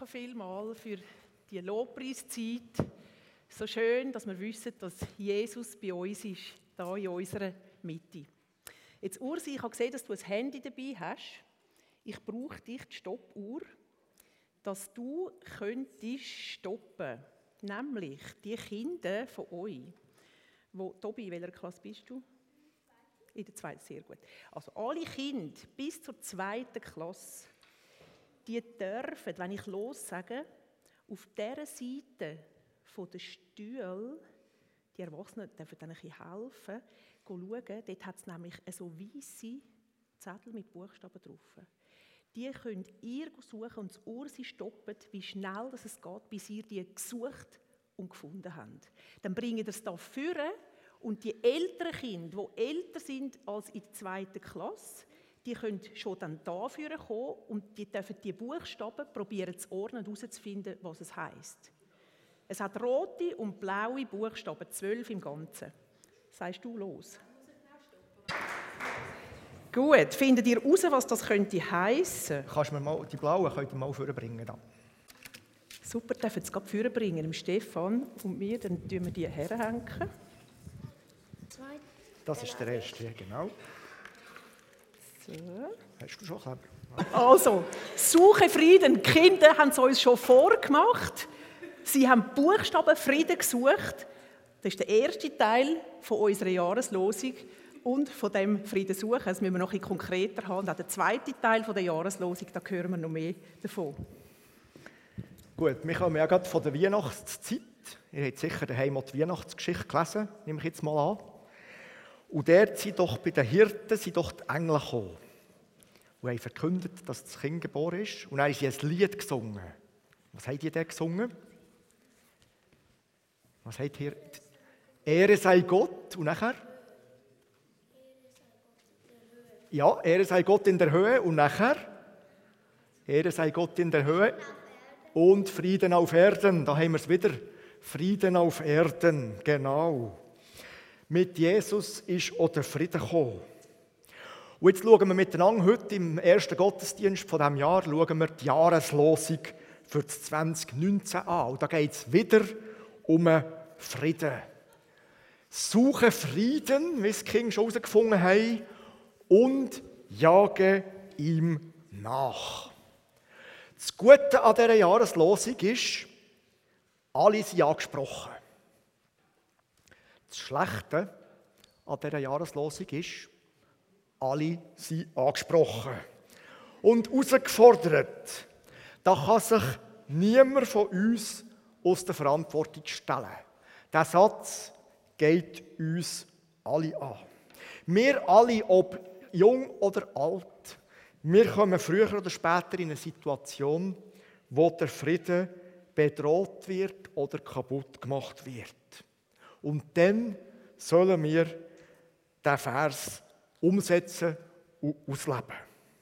danke vielmals für die Lobpreiszeit. So schön, dass wir wissen, dass Jesus bei uns ist, hier in unserer Mitte. Jetzt, Ursi, ich habe gesehen, dass du ein Handy dabei hast. Ich brauche dich, die Stoppuhr, dass du könntest stoppen. Nämlich die Kinder von euch. Tobi, in welcher Klasse bist du? In der 2. Sehr gut. Also alle Kinder bis zur 2. Klasse, die dürfen, wenn ich los sage, auf dieser Seite der Stühle, die Erwachsenen dürfen dann ein bisschen helfen, schauen. Dort hat es nämlich so weisse Zettel mit Buchstaben drauf. Die könnt ihr suchen und das Ursi stoppen, wie schnell es geht, bis ihr die gesucht und gefunden habt. Dann bringt ihr es hier vorne und die älteren Kinder, die älter sind als in der 2. Klasse, die können schon dann da vorne kommen und die dürfen die Buchstaben probieren zu ordnen und herauszufinden, was es heisst. Es hat rote und blaue Buchstaben, 12 im Ganzen. Sagst du los? Gut, findet ihr heraus, was das könnte heissen? Kannst du mir mal die blauen mal vorbringen? Super, dürfen Sie es gerade vorbringen, dem Stefan und mir, dann tun wir die herhängen. Das ist der erste, genau. So. Hast du schon clever? Also, Suche Frieden. Die Kinder haben es uns schon vorgemacht. Sie haben Buchstaben Frieden gesucht. Das ist der erste Teil von unserer Jahreslosung und von dem Frieden suchen. Das müssen wir noch ein bisschen konkreter haben. Und auch der zweite Teil von der Jahreslosung, da hören wir noch mehr davon. Gut, wir kommen ja gerade von der Weihnachtszeit. Ihr habt sicher daheim die Weihnachtsgeschichte gelesen, nehme ich jetzt mal an. Und dort sind doch bei den Hirten die Engel gekommen und haben verkündet, dass das Kind geboren ist. Und dann haben sie ein Lied gesungen. Was haben die denn gesungen? Was habt ihr? Ehre sei Gott. Und nachher? Ja, Ehre sei Gott in der Höhe. Und nachher? Ehre sei Gott in der Höhe. Und Frieden auf Erden. Da haben wir es wieder. Frieden auf Erden, genau. Mit Jesus ist auch der Frieden gekommen. Und jetzt schauen wir miteinander heute im ersten Gottesdienst von diesem Jahr schauen wir die Jahreslosung für das 2019 an. Und da geht es wieder um Frieden. Suche Frieden, wie es die Kinder schon herausgefunden haben, und jage ihm nach. Das Gute an dieser Jahreslosung ist, alle sind angesprochen. Das Schlechte an dieser Jahreslosung ist, alle sind angesprochen. Und herausgefordert, da kann sich niemand von uns aus der Verantwortung stellen. Der Satz geht uns alle an. Wir alle, ob jung oder alt, wir kommen früher oder später in eine Situation, wo der Frieden bedroht wird oder kaputt gemacht wird. Und dann sollen wir diesen Vers umsetzen und ausleben.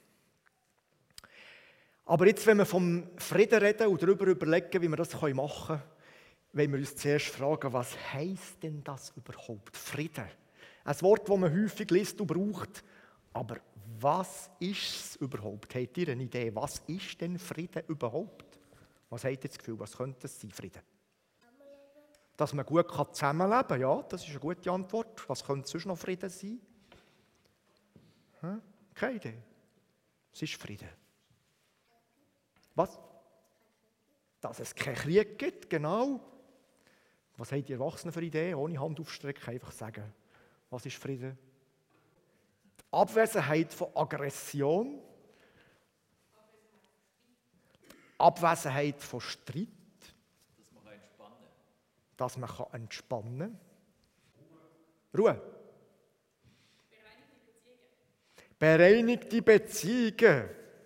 Aber jetzt, wenn wir vom Frieden reden und darüber überlegen, wie wir das machen können, wollen wir uns zuerst fragen, was heisst denn das überhaupt, Frieden? Ein Wort, das man häufig liest und braucht. Aber was ist es überhaupt? Habt ihr eine Idee, was ist denn Frieden überhaupt? Was habt ihr das Gefühl, was könnte es sein, Frieden? Dass man gut zusammenleben kann, ja, das ist eine gute Antwort. Was könnte sonst noch Frieden sein? Keine Idee. Es ist Frieden. Was? Dass es keinen Krieg gibt, genau. Was haben die Erwachsenen für Ideen? Ohne Hand aufstrecken, einfach sagen. Was ist Frieden? Die Abwesenheit von Aggression. Die Abwesenheit von Streit. Dass man entspannen kann. Ruhe. Bereinigte Beziehungen.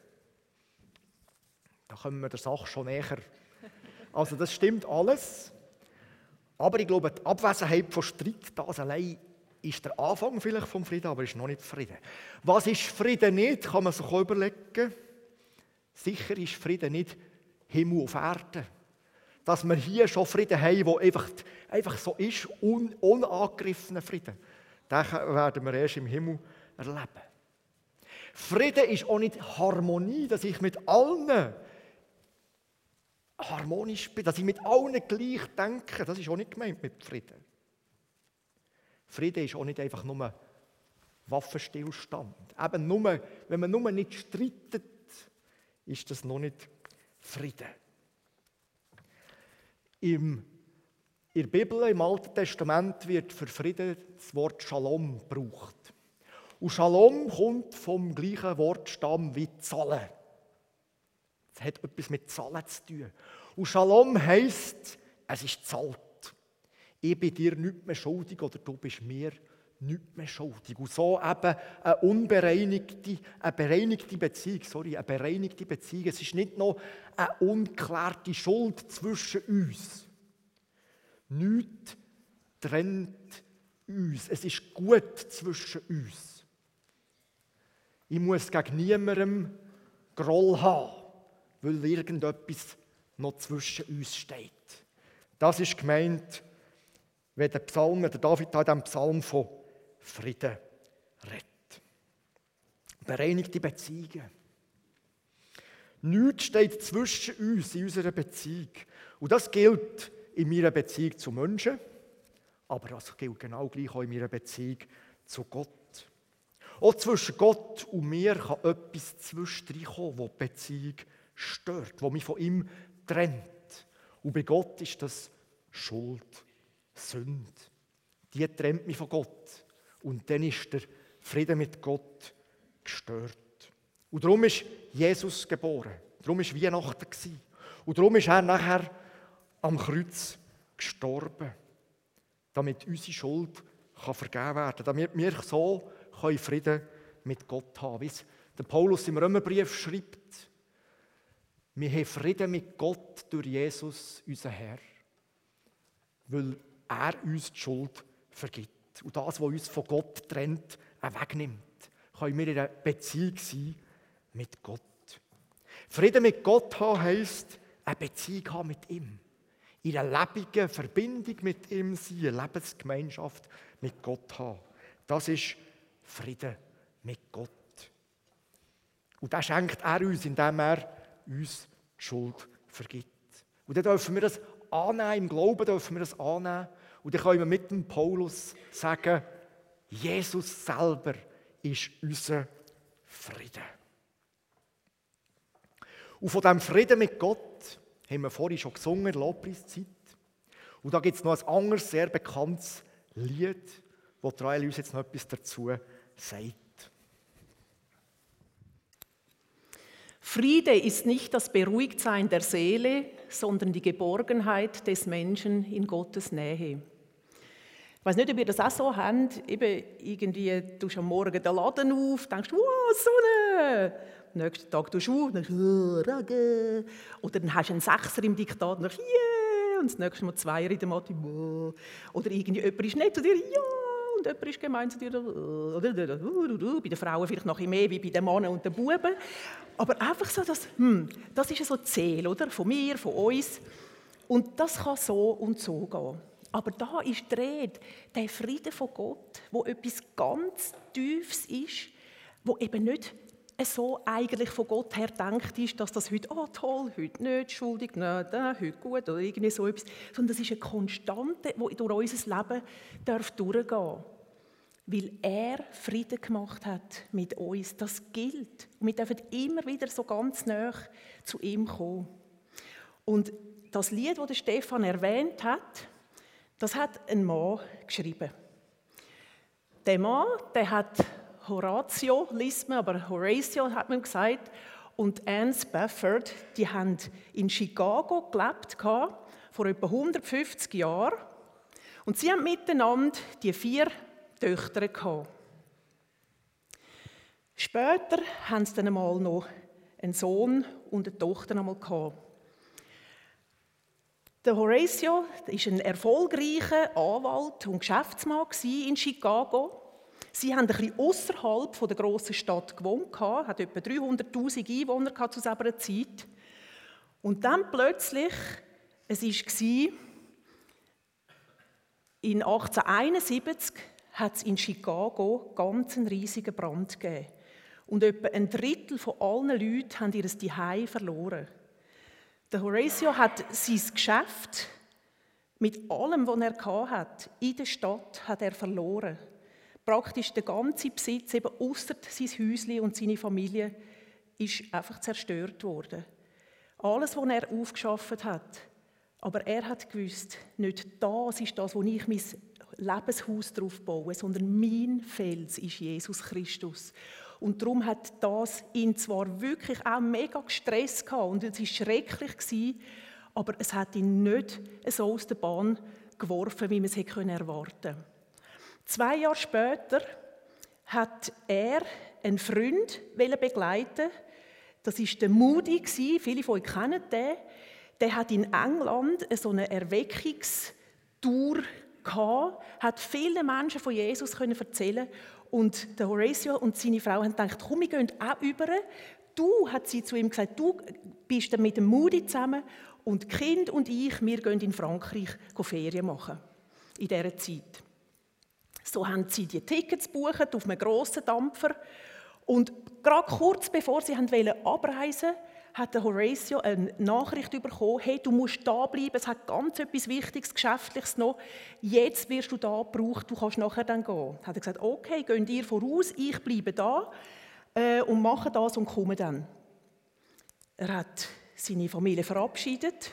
Da kommen wir der Sache schon näher. Also das stimmt alles. Aber ich glaube, die Abwesenheit von Streit, das allein ist der Anfang vielleicht vom Frieden, aber ist noch nicht Frieden. Was ist Frieden nicht, kann man sich auch überlegen. Sicher ist Frieden nicht Himmel auf Erden. Dass wir hier schon Frieden haben, der einfach so ist, unangegriffener Frieden. Den werden wir erst im Himmel erleben. Frieden ist auch nicht Harmonie, dass ich mit allen harmonisch bin, dass ich mit allen gleich denke. Das ist auch nicht gemeint mit Frieden. Frieden ist auch nicht einfach nur Waffenstillstand. Eben nur, wenn man nur nicht streitet, ist das noch nicht Frieden. In der Bibel, im Alten Testament, wird für Frieden das Wort Shalom gebraucht. Und Shalom kommt vom gleichen Wortstamm wie Zahlen. Es hat etwas mit Zahlen zu tun. Und Shalom heisst, es ist gezahlt. Ich bin dir nichts mehr schuldig oder du bist mir nichts mehr schuldig. Und so eben eine bereinigte Beziehung. Es ist nicht noch eine ungeklärte Schuld zwischen uns. Nichts trennt uns. Es ist gut zwischen uns. Ich muss gegen niemandem Groll haben, weil irgendetwas noch zwischen uns steht. Das ist gemeint, wenn der David in diesem Psalm von Frieden redet. Bereinigte Beziehungen. Nichts steht zwischen uns in unserer Beziehung. Und das gilt in meiner Beziehung zu Menschen, aber das gilt genau gleich auch in meiner Beziehung zu Gott. Auch zwischen Gott und mir kann etwas zwischendrin kommen, das die Beziehung stört, das mich von ihm trennt. Und bei Gott ist das Schuld, Sünde. Die trennt mich von Gott. Und dann ist der Frieden mit Gott gestört. Und darum ist Jesus geboren. Darum war Weihnachten. Und darum ist er nachher am Kreuz gestorben. Damit unsere Schuld vergeben werden kann. Damit wir so Frieden mit Gott haben. Wie es der Paulus im Römerbrief schreibt. Wir haben Frieden mit Gott durch Jesus, unseren Herr. Weil er uns die Schuld vergibt. Und das, was uns von Gott trennt, wegnimmt. Können wir in einer Beziehung sein mit Gott. Frieden mit Gott haben heisst, eine Beziehung haben mit ihm. In einer lebenden Verbindung mit ihm sein, eine Lebensgemeinschaft mit Gott haben. Das ist Frieden mit Gott. Und das schenkt er uns, indem er uns die Schuld vergibt. Und dann dürfen wir das annehmen, im Glauben dürfen wir das annehmen. Und dann können wir mit dem Paulus sagen, Jesus selber ist unser Frieden. Und von diesem Frieden mit Gott haben wir vorhin schon gesungen, in der Lobpreiszeit. Und da gibt es noch ein anderes, sehr bekanntes Lied, wo Trail uns jetzt noch etwas dazu sagt. Friede ist nicht das Beruhigtsein der Seele, sondern die Geborgenheit des Menschen in Gottes Nähe. Ich weiss nicht, ob ihr das auch so habt. Eben irgendwie tust du am Morgen den Laden auf, denkst, wow, Sonne! Am nächsten Tag tust du auf, denkst, oh, Regen! Oder dann hast du einen Sechser im Diktat und denkst, yeah! Und das nächste Mal Zweier in der Mathe, wow! Oder irgendwie jemand ist nett zu dir, ja! Und jemand ist gemein zu dir, oder bei den Frauen vielleicht noch ein mehr wie bei den Männern und den Buben. Aber einfach so, das ist so die Seele, oder? Von mir, von uns. Und das kann so und so gehen. Aber da ist die Rede, der Frieden von Gott, wo etwas ganz Tiefes ist, wo eben nicht so eigentlich von Gott her gedacht ist, dass das heute, oh toll, heute nicht, schuldig, nein, heute gut oder irgendwie so etwas, sondern das ist eine Konstante, die durch unser Leben durchgehen darf. Weil er Frieden gemacht hat mit uns. Das gilt. Und wir dürfen immer wieder so ganz nah zu ihm kommen. Und das Lied, das Stefan erwähnt hat, das hat ein Mann geschrieben. Der Mann, der hat Horatio, liest man, aber Horatio hat man gesagt, und Anne Spafford, die haben in Chicago gelebt, vor etwa 150 Jahren. Und sie haben miteinander die 4 Töchter gehabt. Später haben sie dann einmal noch einen Sohn und eine Tochter einmal gehabt. Der Horatio war ein erfolgreicher Anwalt und Geschäftsmann in Chicago. Sie haben ein bisschen außerhalb der grossen Stadt gewohnt, hat etwa 300'000 Einwohner zu dieser Zeit. Und dann plötzlich, es war in 1871, hat es in Chicago ganz einen riesigen Brand gegeben. Und etwa ein Drittel von allen Leuten haben ihr Zuhause verloren. Der Horatio hat sein Geschäft mit allem, was er hatte, in der Stadt hat er verloren. Praktisch der ganze Besitz, eben ausser sein Häuschen und seine Familie, ist einfach zerstört worden. Alles, was er aufgeschafft hat. Aber er hat gewusst, nicht das ist das, wo ich mein Lebenshaus drauf baue, sondern mein Fels ist Jesus Christus. Und darum hat das ihn zwar wirklich auch mega gestresst gehabt und es war schrecklich gewesen, aber es hat ihn nicht so aus der Bahn geworfen, wie man es hätte erwarten können. 2 Jahre später hat er einen Freund begleiten. Das war der Moody, viele von euch kennen den. Der hat in England so eine Erweckungstour gehabt, hat vielen Menschen von Jesus erzählen. Und der Horatio und seine Frau haben gedacht, komm, wir gehen auch über. Du, hat sie zu ihm gesagt, du bist dann mit dem Moody zusammen und die Kinder und ich, wir gehen in Frankreich Ferien machen in dieser Zeit. So haben sie die Tickets gebucht auf einem grossen Dampfer. Und gerade kurz bevor sie abreisen wollten, hat der Horatio eine Nachricht bekommen, hey, du musst da bleiben, es hat ganz etwas Wichtiges, Geschäftliches noch. Jetzt wirst du da gebraucht, du kannst nachher dann gehen. Hat er gesagt, okay, geht ihr voraus, ich bleibe da und mache das und komme dann. Er hat seine Familie verabschiedet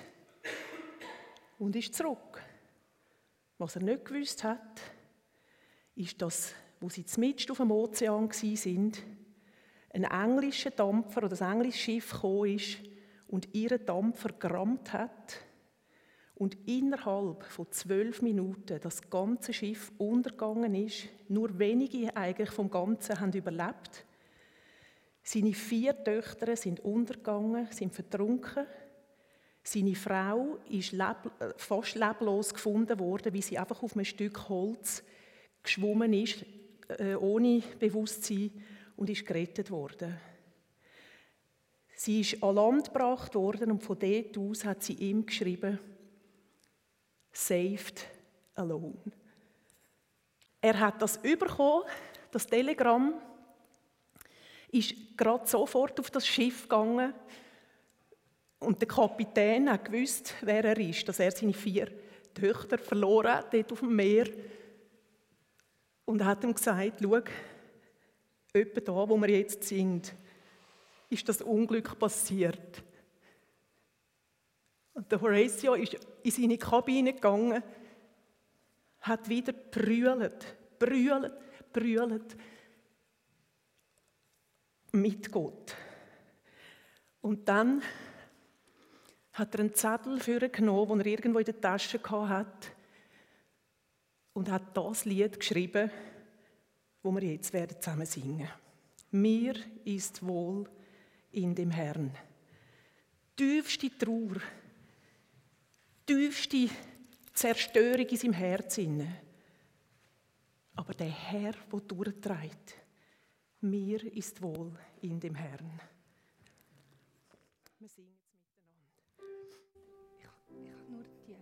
und ist zurück. Was er nicht gewusst hat, ist, dass, wo sie mitten auf dem Ozean waren, ein englischer Dampfer oder ein englisches Schiff gekommen ist und ihren Dampfer gerammt hat und innerhalb von 12 Minuten das ganze Schiff untergegangen ist. Nur wenige eigentlich vom Ganzen haben überlebt. Seine 4 Töchter sind untergegangen, sind vertrunken. Seine Frau ist fast leblos gefunden worden, wie sie einfach auf einem Stück Holz geschwommen ist, ohne Bewusstsein, und ist gerettet worden. Sie ist an Land gebracht worden und von dort aus hat sie ihm geschrieben, «Saved alone». Er hat das bekommen, das Telegramm, ist gerade sofort auf das Schiff gegangen und der Kapitän hat gewusst, wer er ist, dass er seine 4 Töchter verloren hat, dort auf dem Meer. Und er hat ihm gesagt, schau, etwa da, wo wir jetzt sind, ist das Unglück passiert. Und der Horatio ist in seine Kabine gegangen, hat wieder brüllt mit Gott. Und dann hat er einen Zettel vorgenommen, den er irgendwo in der Tasche hatte, und hat das Lied geschrieben, wo wir jetzt zusammen singen werden. Mir ist wohl in dem Herrn. Tiefste Trauer, tiefste Zerstörung in seinem Herzen. Aber der Herr, der durchträgt, mir ist wohl in dem Herrn. Wir singen jetzt miteinander. Ich habe nur die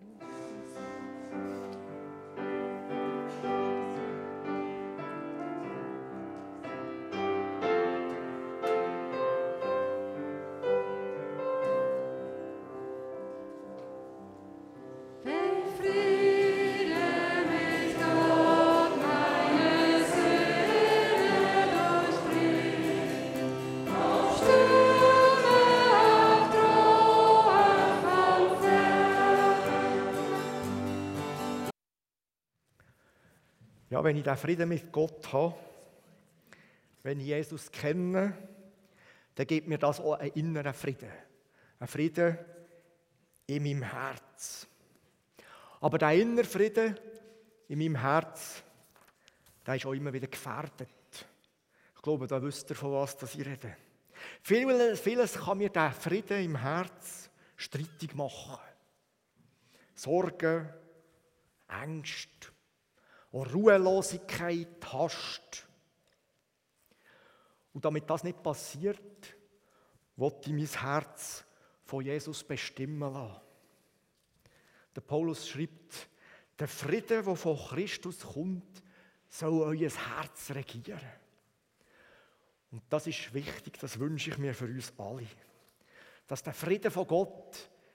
Ja, wenn ich den Frieden mit Gott habe, wenn ich Jesus kenne, dann gibt mir das auch einen inneren Frieden. Ein Frieden in meinem Herz. Aber der innere Frieden in meinem Herz, der ist auch immer wieder gefährdet. Ich glaube, da wisst ihr, von was ich rede. Vieles kann mir der Frieden im Herz streitig machen. Sorgen, Ängste, und Ruhelosigkeit, Hast. Und damit das nicht passiert, will ich mein Herz von Jesus bestimmen lassen. Der Paulus schreibt, der Friede, der von Christus kommt, soll euer Herz regieren. Und das ist wichtig, das wünsche ich mir für uns alle. Dass der Friede von Gott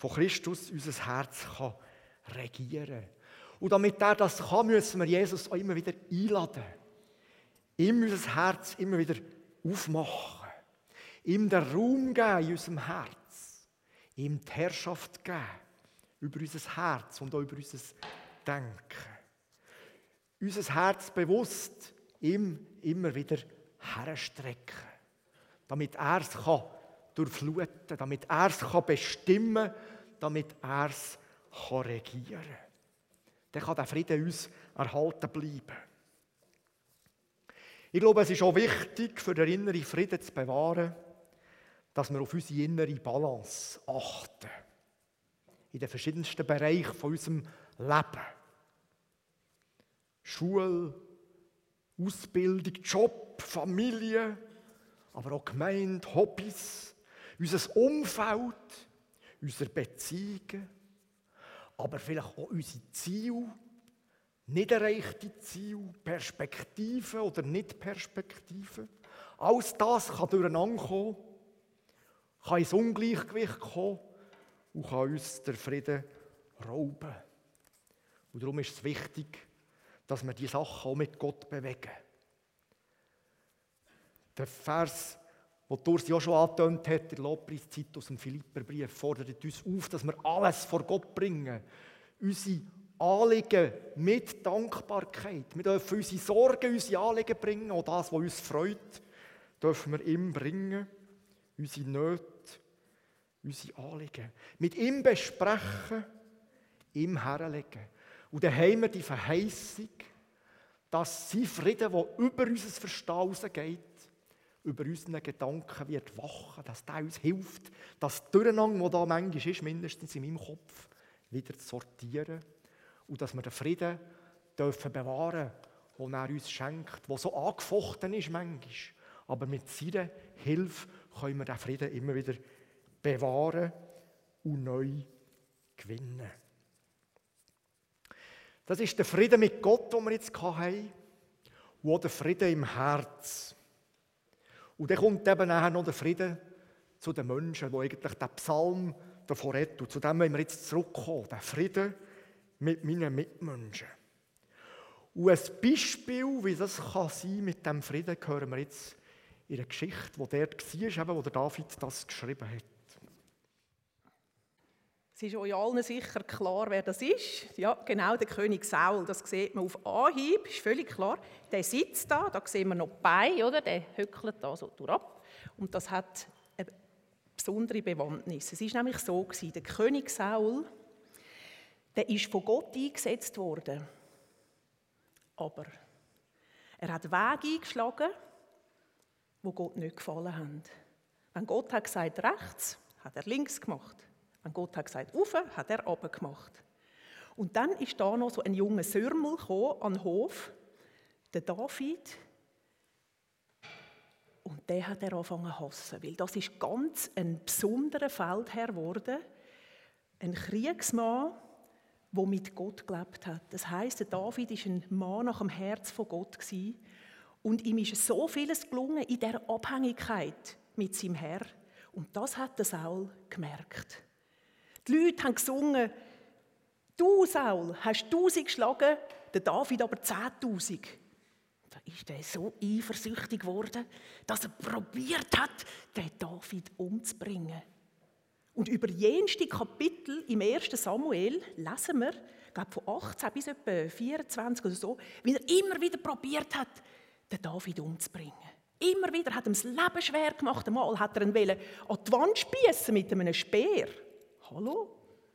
von Christus unser Herz kann regieren. Und damit er das kann, müssen wir Jesus auch immer wieder einladen. Ihm unser Herz immer wieder aufmachen. Ihm den Raum geben in unserem Herz. Ihm die Herrschaft geben über unser Herz und auch über unser Denken. Unser Herz bewusst ihm immer wieder herstrecken. Damit er es durchfluten kann, damit er es bestimmen kann, damit er es regieren kann. Dann kann der Frieden uns erhalten bleiben. Ich glaube, es ist auch wichtig, für den inneren Frieden zu bewahren, dass wir auf unsere innere Balance achten. In den verschiedensten Bereichen von unserem Leben. Schule, Ausbildung, Job, Familie, aber auch Gemeinde, Hobbys, unser Umfeld, unsere Beziehungen, aber vielleicht auch unsere Ziele, nicht erreichte Ziele, Perspektiven oder Nicht-Perspektiven. Alles das kann durcheinander kommen, kann ins Ungleichgewicht kommen und kann uns den Frieden rauben. Und darum ist es wichtig, dass wir diese Sachen auch mit Gott bewegen. Der Vers, den Dursi auch schon angetönt hat, der Lobpreiszeit aus dem Philipperbrief, fordert uns auf, dass wir alles vor Gott bringen. Unsere Anliegen mit Dankbarkeit. Wir dürfen unsere Sorgen, unsere Anliegen bringen, auch das, was uns freut, dürfen wir ihm bringen. Unsere Nöte, unsere Anliegen. Mit ihm besprechen, ihm herlegen. Und dann haben wir die Verheißung, dass sein Frieden, der über unser Verstehen hinausgeht, über unseren Gedanken wird wachen, dass der uns hilft, das Durcheinander, das da manchmal ist, mindestens in meinem Kopf, wieder zu sortieren. Und dass wir den Frieden dürfen bewahren, den er uns schenkt, der so angefochten ist manchmal. Aber mit seiner Hilfe können wir den Frieden immer wieder bewahren und neu gewinnen. Das ist der Frieden mit Gott, den wir jetzt hatten, und auch der Frieden im Herz. Und dann kommt eben nachher noch der Frieden zu den Menschen, wo eigentlich der Psalm davon redet. Und zu dem wollen wir jetzt zurückkommen, der Frieden mit meinen Mitmenschen. Und ein Beispiel, wie das sein kann mit diesem Frieden, hören wir jetzt in einer Geschichte, die dort war, wo der David das geschrieben hat. Es ist euch allen sicher klar, wer das ist. Ja, genau, der König Saul. Das sieht man auf Anhieb, ist völlig klar. Der sitzt da sehen wir noch die Beine, oder? Der höckelt da so durch ab. Und das hat eine besondere Bewandtnis. Es war nämlich so, der König Saul, der ist von Gott eingesetzt worden. Aber er hat Wege eingeschlagen, die Gott nicht gefallen haben. Wenn Gott hat gesagt rechts, hat er links gemacht. Wenn Gott hat gesagt rauf, hat er runter gemacht. Und dann ist da noch so ein junger Sörmel an den Hof, der David. Und den hat er angefangen zu hassen, weil das ist ganz ein besonderer Feldherr geworden. Ein Kriegsmann, der mit Gott gelebt hat. Das heisst, der David war ein Mann nach dem Herz von Gott gewesen. Und ihm ist so vieles gelungen in dieser Abhängigkeit mit seinem Herr. Und das hat der Saul gemerkt. Die Leute haben gesungen, du Saul hast 1000 geschlagen, der David aber 10.000. Da ist er so eifersüchtig geworden, dass er probiert hat, den David umzubringen. Und über jenste Kapitel im 1. Samuel lesen wir, ich glaube von 18 bis etwa 24 oder so, wie er immer wieder probiert hat, den David umzubringen. Immer wieder hat er ihm das Leben schwer gemacht. Einmal hat er ihn an die Wand spiessen mit einem Speer. Hallo?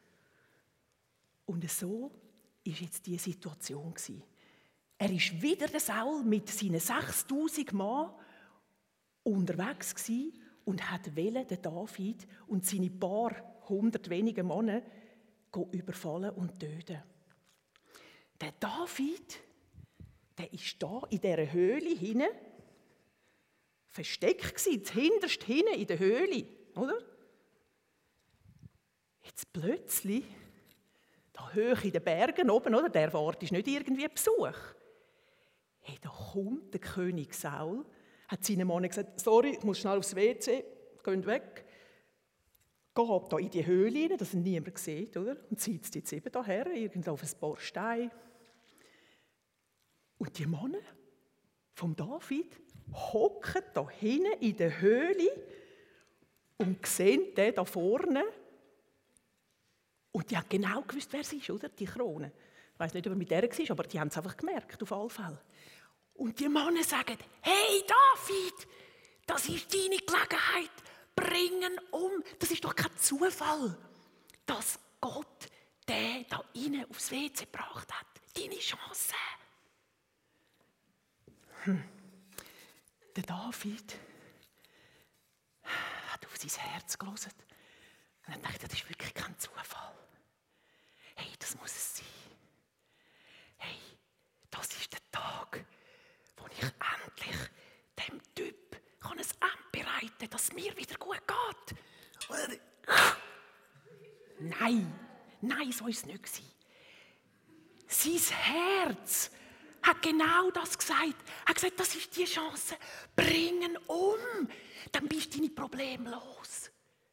Und so war jetzt diese Situation. Er war wieder der Saul mit seinen 6000 Mann unterwegs und wollte den David und seine paar 100 wenigen Männer überfallen und töten. Der David, der ist da in dieser Höhle hinten, versteckt gewesen, hinterst hinten in der Höhle, oder? Jetzt plötzlich, da hoch in den Bergen oben, oder? Der Ort ist nicht irgendwie Besuch. Hey, da kommt der König Saul, hat seinen Mann gesagt, sorry, ich muss schnell aufs WC, geht weg. geht da in die Höhle rein, dass ihn niemand sieht, oder? Und zieht es jetzt eben daher, irgendwo auf ein paar Steine. Und die Männer vom David hocken da hinten in der Höhle und sehen den da vorne. Und die haben genau gewusst, wer es ist, oder? Die Krone. Ich weiss nicht, ob er mit der war, aber die haben es einfach gemerkt, auf alle Fälle. Und die Männer sagen, hey David, das ist deine Gelegenheit, bring ihn um. Das ist doch kein Zufall, dass Gott den da rein aufs WC gebracht hat. Deine Chance. Der David hat auf sein Herz gehört. Und er dachte, das ist wirklich kein Zufall. Hey, das muss es sein. Hey, das ist der Tag, wo ich endlich dem Typ ein Amt bereiten kann, dass es mir wieder gut geht. Nein, so war es nicht. Sein Herz hat genau das gesagt. Er hat gesagt, das ist die Chance. Bring ihn um, dann bist du deine Probleme los.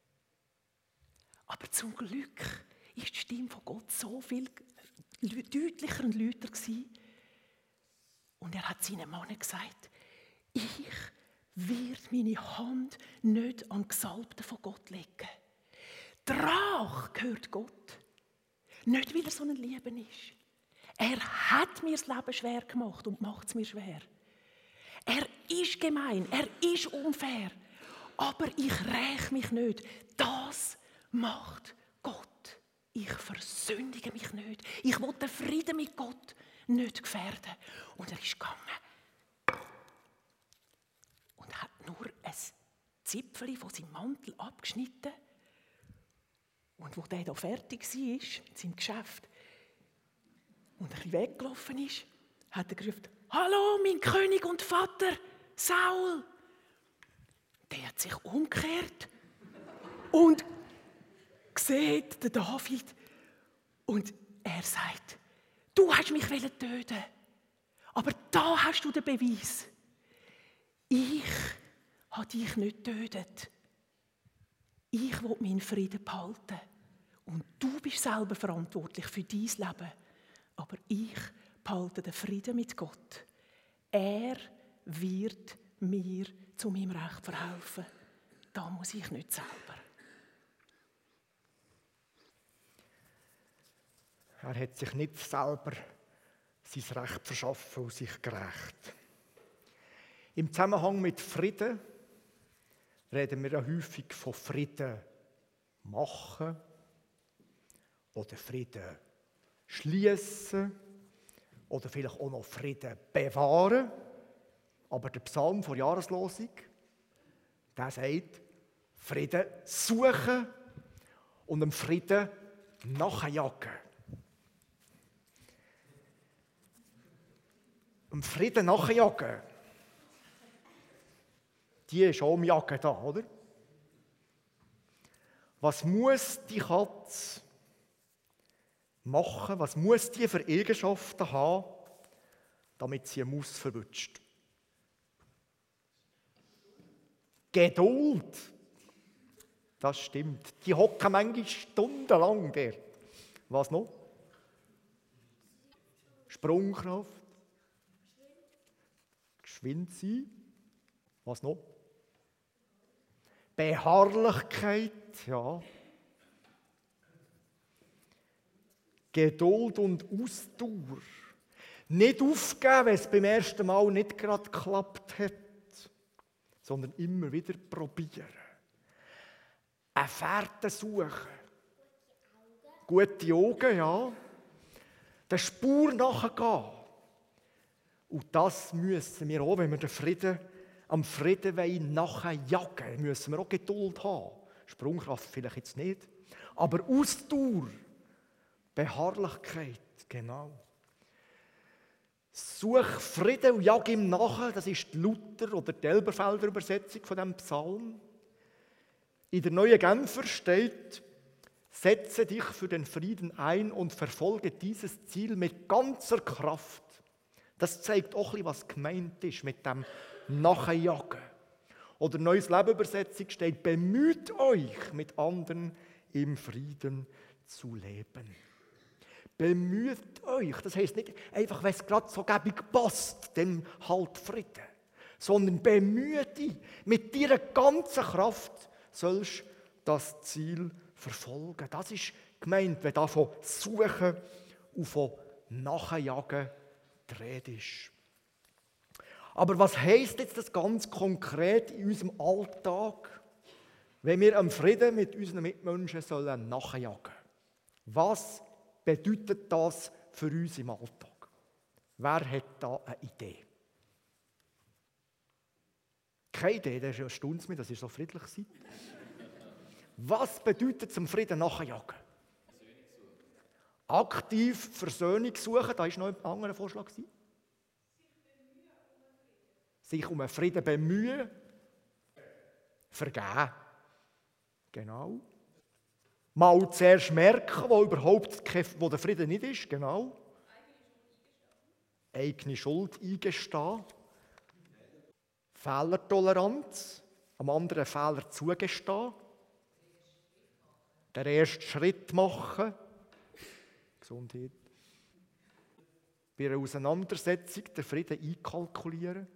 Aber zum Glück ist die Stimme von Gott so viel deutlicher und lauter gewesen. Und er hat seinen Mann gesagt, ich werde meine Hand nicht am Gesalbten von Gott legen. Die Rache gehört Gott. Nicht, weil er so ein Lieber ist. Er hat mir das Leben schwer gemacht und macht es mir schwer. Er ist gemein, er ist unfair. Aber ich räche mich nicht. Das macht Gott. Ich versündige mich nicht. Ich will den Frieden mit Gott nicht gefährden. Und er ist gegangen und hat nur ein Zipfel von seinem Mantel abgeschnitten. Und als der da fertig war mit seinem Geschäft und ein bisschen weggelaufen ist, hat er gerufen, «Hallo, mein König und Vater, Saul!» Der hat sich umgekehrt und sieht den David und er sagt, «Du hast mich töten, aber da hast du den Beweis. Ich habe dich nicht getötet. Ich will meinen Frieden behalten. Und du bist selber verantwortlich für dein Leben. Aber ich behalte den Frieden mit Gott. Er wird mir zu meinem Recht verhelfen. Da muss ich nicht selber.» Er hat sich nicht selber sein Recht verschaffen und sich gerecht. Im Zusammenhang mit Frieden reden wir ja häufig von Frieden machen oder Frieden schließen oder vielleicht auch noch Frieden bewahren. Aber der Psalm vor Jahreslosung, der sagt, Frieden suchen und dem Frieden nachjagen. Dem Frieden nachjagen. Die ist auch am Jagen da, oder? Was muss die Katze machen? Was muss die für Eigenschaften haben, damit sie eine Maus verwünscht? Geduld. Das stimmt. Die hocken manchmal stundenlang der. Was noch? Sprungkraft. Geschwind sein. Was noch? Beharrlichkeit, ja. Geduld und Ausdauer. Nicht aufgeben, wenn es beim ersten Mal nicht gerade geklappt hat, sondern immer wieder probieren. Eine Fährte suchen. Gute Augen, ja. Der Spur nachgehen. Und das müssen wir auch, wenn wir den Frieden am Frieden nachjagen, müssen wir auch Geduld haben. Sprungkraft vielleicht jetzt nicht, aber Ausdauer, Beharrlichkeit, genau. Such Frieden und jag ihm nach, das ist die Luther- oder die Elberfelder Übersetzung von diesem Psalm. In der Neuen Genfer steht, setze dich für den Frieden ein und verfolge dieses Ziel mit ganzer Kraft. Das zeigt auch ein bisschen, was gemeint ist mit dem Nachjagen. Oder Neues Leben Übersetzung steht, bemüht euch, mit anderen im Frieden zu leben. Bemüht euch, das heisst nicht einfach, wenn es gerade so gäbig passt, dann halt Frieden. Sondern bemühe dich, mit deiner ganzen Kraft sollst du das Ziel verfolgen. Das ist gemeint, wenn da von Suchen und von Nachjagen die Rede ist. Aber was heisst jetzt das ganz konkret in unserem Alltag, wenn wir am Frieden mit unseren Mitmenschen sollen nachjagen? Was bedeutet das für uns im Alltag? Wer hat da eine Idee? Keine Idee, das erstaunt mich, dass ihr so friedlich seid. Was bedeutet zum Frieden nachjagen? Aktiv Versöhnung suchen, da war noch ein anderer Vorschlag. Sich um einen Frieden bemühen. Vergeben. Genau. Mal zuerst merken, wo der Frieden nicht ist. Genau. Eigene Schuld eingestehen. Fehlertoleranz. Am anderen Fehler zugestehen. Den ersten Schritt machen. Gesundheit. Bei einer Auseinandersetzung den Frieden einkalkulieren.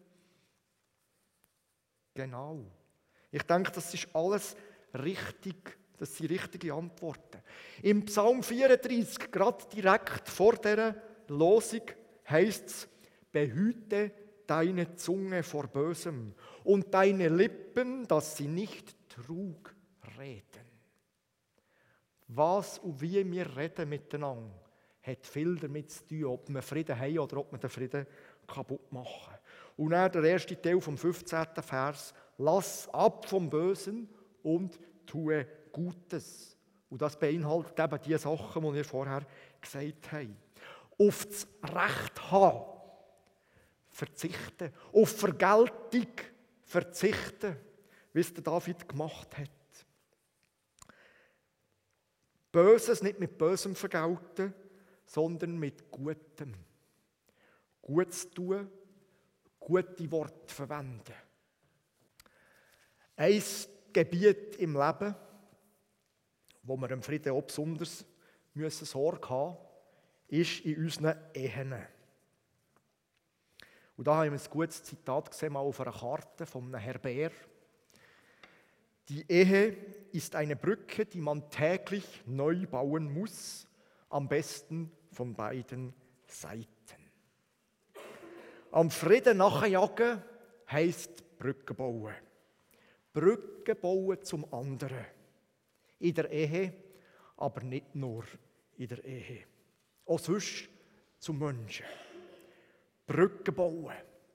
Genau. Ich denke, das ist alles richtig. Das sind richtige Antworten. Im Psalm 34, gerade direkt vor dieser Losung, heisst es, behüte deine Zunge vor Bösem und deine Lippen, dass sie nicht Trug reden. Was und wie wir reden miteinander, hat viel damit zu tun, ob wir Frieden haben oder ob wir den Frieden kaputt machen. Und dann der erste Teil vom 15. Vers. Lass ab vom Bösen und tue Gutes. Und das beinhaltet eben die Sachen, die wir vorher gesagt haben. Auf das Recht haben verzichten. Auf Vergeltung verzichten, wie es der David gemacht hat. Böses nicht mit Bösem vergelten, sondern mit Gutem. Gutes tun, gute Worte verwenden. Ein Gebiet im Leben, wo wir im Frieden auch besonders Sorge haben müssen, ist in unseren Ehen. Und da haben wir ein gutes Zitat gesehen, mal auf einer Karte von einem Herr Bär. Die Ehe ist eine Brücke, die man täglich neu bauen muss, am besten von beiden Seiten. Am Frieden nachjagen heisst Brücken bauen. Brücken bauen zum anderen. In der Ehe, aber nicht nur in der Ehe. Auch sonst zum Menschen. Brücken bauen.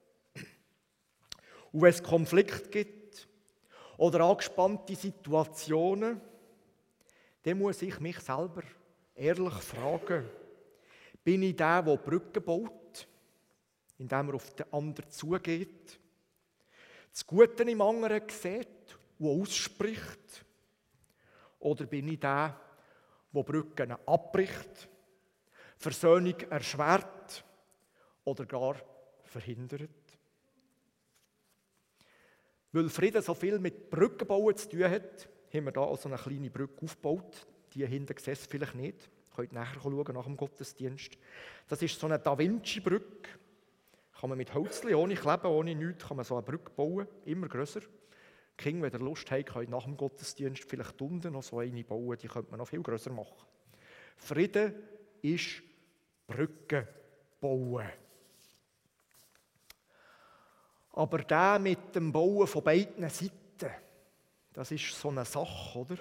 Und wenn es Konflikt gibt oder angespannte Situationen, dann muss ich mich selber ehrlich fragen, bin ich der Brücken baut, indem er auf den anderen zugeht, das Gute im anderen sieht und ausspricht, oder bin ich der Brücken abbricht, Versöhnung erschwert oder gar verhindert? Weil Frieden so viel mit Brückenbauen zu tun hat, haben wir hier also eine kleine Brücke aufgebaut. Die hinten sieht es vielleicht nicht. Ihr könnt nachher schauen, nach dem Gottesdienst. Das ist so eine Da Vinci-Brücke. Kann man mit Holzchen, ohne Kleben, ohne nichts, kann man so eine Brücke bauen. Immer grösser. Die Kinder, wenn ihr Lust habt, könnt nach dem Gottesdienst vielleicht unten noch so eine bauen. Die könnte man noch viel grösser machen. Frieden ist Brücken bauen. Aber der mit dem Bauen von beiden Seiten, das ist so eine Sache, oder?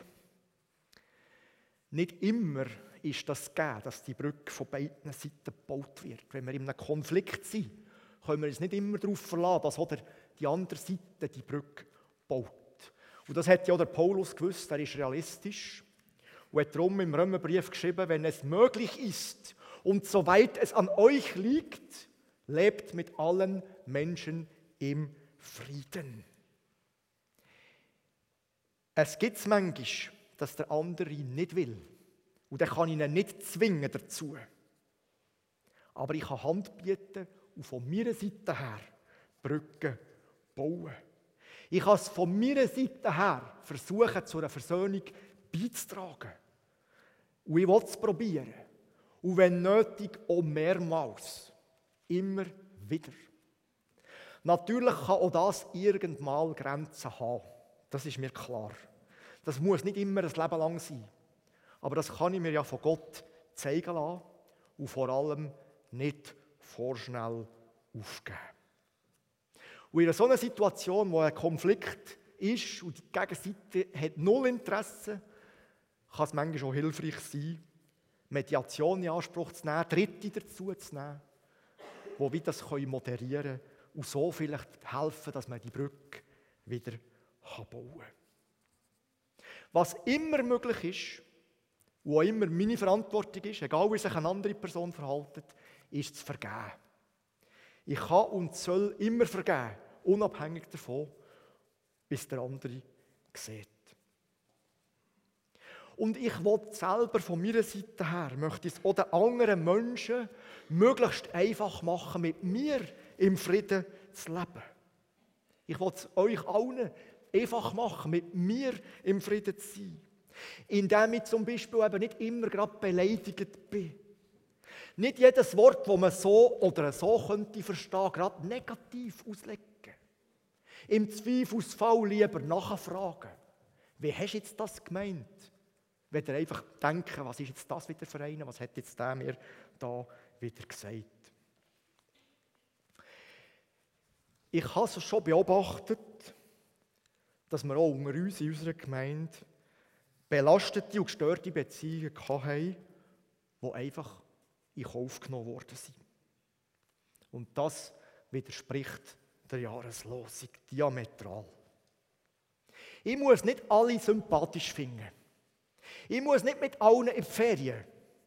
Nicht immer ist das gegeben, dass die Brücke von beiden Seiten gebaut wird. Wenn wir in einem Konflikt sind, können wir uns nicht immer darauf verlassen, dass oder die andere Seite die Brücke baut. Und das hat ja der Paulus gewusst, er ist realistisch und hat darum im Römerbrief geschrieben, wenn es möglich ist und soweit es an euch liegt, lebt mit allen Menschen im Frieden. Es gibt es manchmal, dass der andere nicht will. Und dann kann ich ihn nicht zwingen dazu. Aber ich kann Hand bieten und von meiner Seite her Brücken bauen. Ich kann es von meiner Seite her versuchen, zu einer Versöhnung beizutragen. Und ich will es probieren. Und wenn nötig, auch mehrmals. Immer wieder. Natürlich kann auch das irgendwann Grenzen haben. Das ist mir klar. Das muss nicht immer ein Leben lang sein. Aber das kann ich mir ja von Gott zeigen lassen und vor allem nicht vorschnell aufgeben. Und in so einer Situation, wo ein Konflikt ist und die Gegenseite hat null Interesse, kann es manchmal auch hilfreich sein, Mediation in Anspruch zu nehmen, Dritte dazu zu nehmen, die das moderieren können und so vielleicht helfen, dass man die Brücke wieder bauen kann. Was immer möglich ist, und auch immer meine Verantwortung ist, egal wie sich eine andere Person verhält, ist zu vergeben. Ich kann und soll immer vergeben, unabhängig davon, wie es der andere sieht. Und ich will selber von meiner Seite her, möchte es auch den anderen Menschen möglichst einfach machen, mit mir im Frieden zu leben. Ich will es euch allen einfach machen, mit mir im Frieden zu sein. Indem ich zum Beispiel eben nicht immer gerade beleidigt bin. Nicht jedes Wort, das man so oder so könnte verstehen, gerade negativ auslegen. Im Zweifelsfall lieber nachfragen. Wie hast du jetzt das gemeint? Wenn ihr einfach denken, was ist jetzt das wieder für einen? Was hat jetzt der mir da wieder gesagt? Ich habe es schon beobachtet, dass wir auch unter uns in unserer Gemeinde belastete und gestörte Beziehungen hatten, die einfach in Kauf genommen worden sind. Und das widerspricht der Jahreslosung diametral. Ich muss nicht alle sympathisch finden. Ich muss nicht mit allen in die Ferien.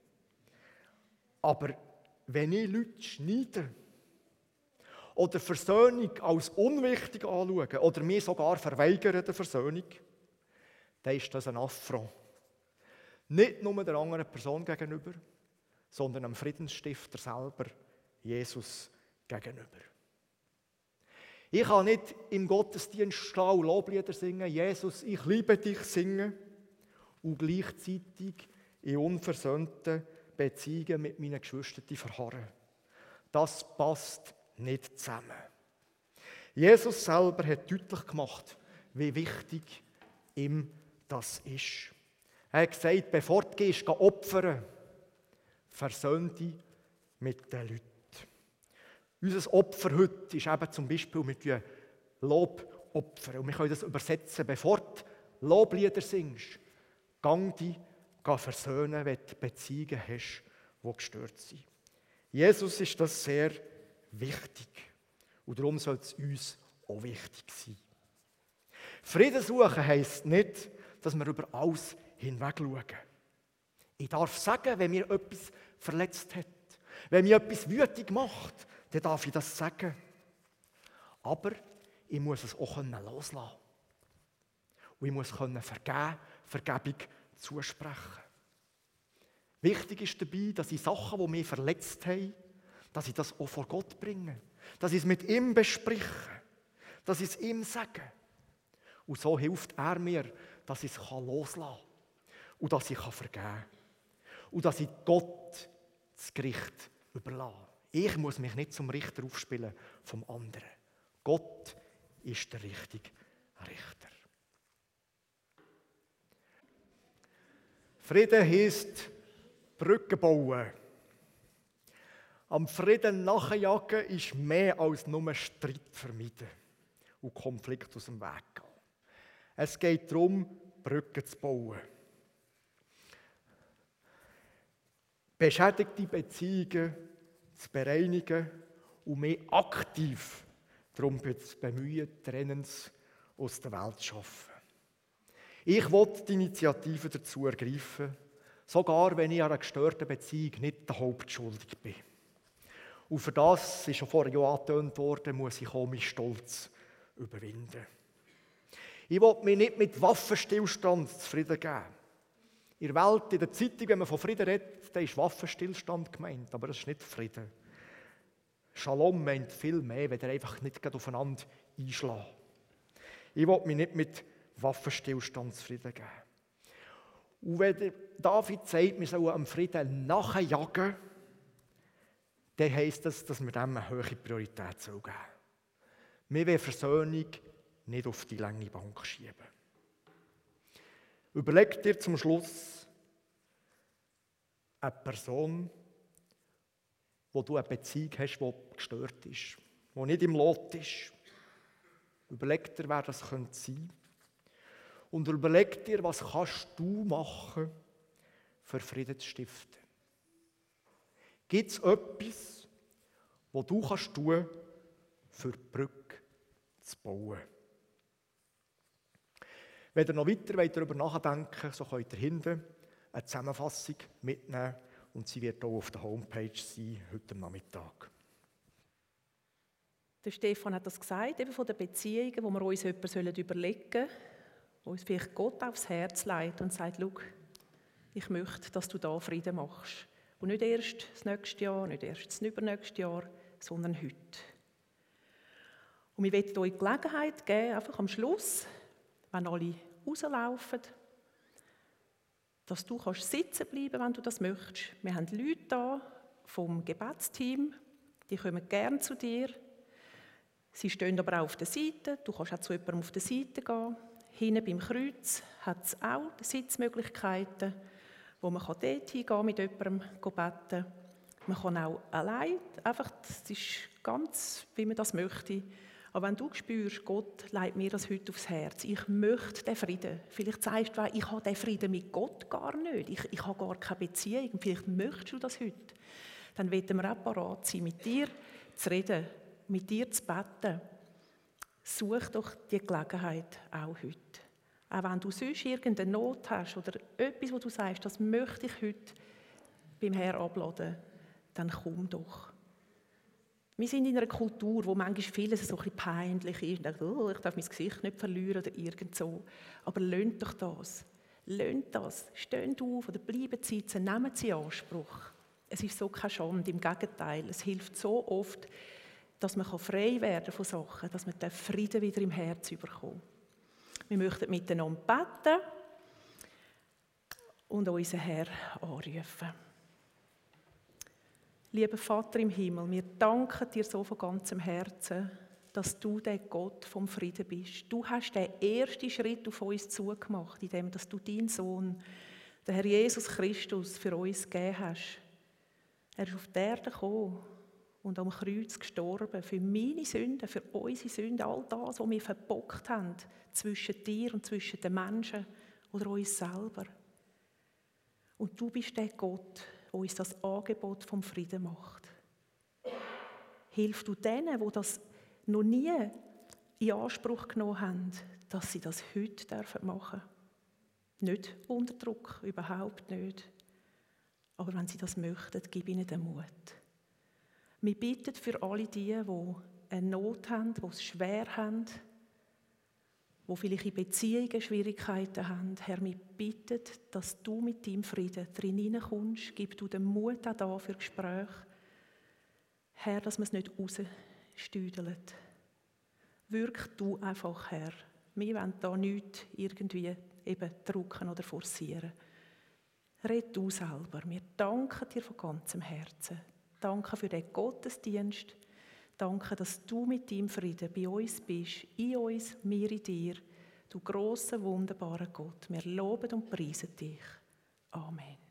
Aber wenn ich Leute schneide oder Versöhnung als unwichtig anschaue oder mir sogar verweigere der Versöhnung, dann ist das ein Affront. Nicht nur der anderen Person gegenüber, sondern dem Friedensstifter selber, Jesus, gegenüber. Ich kann nicht im Gottesdienst stehen und Loblieder singen, Jesus, ich liebe dich singen, und gleichzeitig in unversöhnten Beziehungen mit meinen Geschwistern verharren. Das passt nicht zusammen. Jesus selber hat deutlich gemacht, wie wichtig ihm das ist. Er hat gesagt, bevor du gehst, opfern, versöhn dich mit den Leuten. Unser Opfer heute ist eben zum Beispiel mit dem Lobopfer. Und wir können das übersetzen, bevor du Loblieder singst, gang dich versöhnen, wenn du Beziehungen hast, die gestört sind. Jesus ist das sehr wichtig. Und darum soll es uns auch wichtig sein. Frieden suchen heisst nicht, dass wir über alles hinweg schauen. Ich darf sagen, wenn mir etwas verletzt hat, wenn mich etwas wütend macht, dann darf ich das sagen. Aber ich muss es auch loslassen. Und ich muss Vergebung zusprechen. Wichtig ist dabei, dass ich Sachen, die mich verletzt haben, dass ich das auch vor Gott bringe. Dass ich es mit ihm bespreche. Dass ich es ihm sage. Und so hilft er mir, dass ich es loslassen kann. Und dass ich vergeben kann. Und dass ich Gott das Gericht überlasse. Ich muss mich nicht zum Richter aufspielen vom anderen. Gott ist der richtige Richter. Frieden heisst Brücken bauen. Am Frieden nachjagen ist mehr als nur Streit vermeiden und Konflikt aus dem Weg gehen. Es geht darum, Brücken zu bauen. Beschädigte Beziehungen zu bereinigen und mich aktiv darum zu bemühen, Trennens aus der Welt zu schaffen. Ich will die Initiative dazu ergreifen, sogar wenn ich an einer gestörten Beziehung nicht der Hauptschuldige bin. Und für das, ist schon vorher angetönt worden, muss ich auch meinen Stolz überwinden. Ich will mich nicht mit Waffenstillstand zufrieden geben. In der Welt, in der Zeitung, wenn man von Frieden redet, dann ist Waffenstillstand gemeint, aber das ist nicht Frieden. Shalom meint viel mehr, wenn ihr einfach nicht aufeinander einschlägt. Ich will mich nicht mit Waffenstillstand zufrieden geben. Und wenn David sagt, wir sollen am Frieden nachjagen, dann heisst das, dass wir dem eine hohe Priorität geben sollen. Wir wollen Versöhnung nicht auf die lange Bank schieben. Überleg dir zum Schluss eine Person, wo du eine Beziehung hast, die gestört ist, die nicht im Lot ist. Überleg dir, wer das sein könnte. Und überleg dir, was kannst du machen, für Frieden zu stiften. Gibt es etwas, was du kannst tun, für die Brücke zu bauen? Wenn ihr noch weiter darüber nachdenken wollt, so könnt ihr hinten eine Zusammenfassung mitnehmen und sie wird auch auf der Homepage sein, heute Nachmittag. Der Stefan hat das gesagt, eben von den Beziehungen, wo wir uns jemanden überlegen sollen, wo uns vielleicht Gott aufs Herz legt und sagt, schau, ich möchte, dass du da Frieden machst. Und nicht erst das nächste Jahr, nicht erst das übernächste Jahr, sondern heute. Und wir wollen euch die Gelegenheit geben, einfach am Schluss, wenn alle rauslaufen, dass du sitzen bleiben kannst, wenn du das möchtest. Wir haben Leute da vom Gebetsteam, die kommen gerne zu dir. Sie stehen aber auch auf der Seite, du kannst auch zu jemandem auf der Seite gehen. Hinten beim Kreuz hat es auch Sitzmöglichkeiten, wo man dort hingehen mit jemandem beten. Man kann auch allein, einfach, das ist ganz, wie man das möchte. Aber wenn du spürst, Gott legt mir das heute aufs Herz, ich möchte den Frieden. Vielleicht sagst du, ich habe den Frieden mit Gott gar nicht, ich habe gar keine Beziehung. Vielleicht möchtest du das heute. Dann werden wir auch bereit sein, mit dir zu reden, mit dir zu beten. Such doch die Gelegenheit auch heute. Auch wenn du sonst irgendeine Not hast oder etwas, wo du sagst, das möchte ich heute beim Herrn abladen, dann komm doch. Wir sind in einer Kultur, wo manchmal vieles so ein bisschen peinlich ist. Oh, ich darf mein Gesicht nicht verlieren oder irgend so. Aber löhnt doch das. Löhnt das. Steht auf oder bleiben sitzen, nehmt sie in Anspruch. Es ist so keine Schande, im Gegenteil. Es hilft so oft, dass man frei werden von Sachen, dass man den Frieden wieder im Herz bekommt. Wir möchten miteinander beten und unseren Herrn anrufen. Lieber Vater im Himmel, wir danken dir so von ganzem Herzen, dass du der Gott vom Frieden bist. Du hast den ersten Schritt auf uns zugemacht, indem dass du deinen Sohn, den Herr Jesus Christus, für uns gegeben hast. Er ist auf die Erde gekommen und am Kreuz gestorben, für meine Sünden, für unsere Sünden, all das, was wir verbockt haben, zwischen dir und zwischen den Menschen oder uns selber. Und du bist der Gott, der uns das Angebot vom Frieden macht. Hilf du denen, die das noch nie in Anspruch genommen haben, dass sie das heute machen dürfen. Nicht unter Druck, überhaupt nicht. Aber wenn sie das möchten, gib ihnen den Mut. Wir bitten für alle die eine Not haben, die es schwer haben, die vielleicht in Beziehungen Schwierigkeiten haben. Herr, wir bitten, dass du mit deinem Frieden drin hineinkommst. Gib du den Mut auch da für Gespräche. Herr, dass man es nicht rausstüdelt. Wirk du einfach, Herr. Wir wollen da nichts irgendwie eben drücken oder forcieren. Red du selber. Wir danken dir von ganzem Herzen. Danke für den Gottesdienst. Danke, dass du mit deinem Frieden bei uns bist, in uns, wir in dir. Du grosser, wunderbarer Gott. Wir loben und preisen dich. Amen.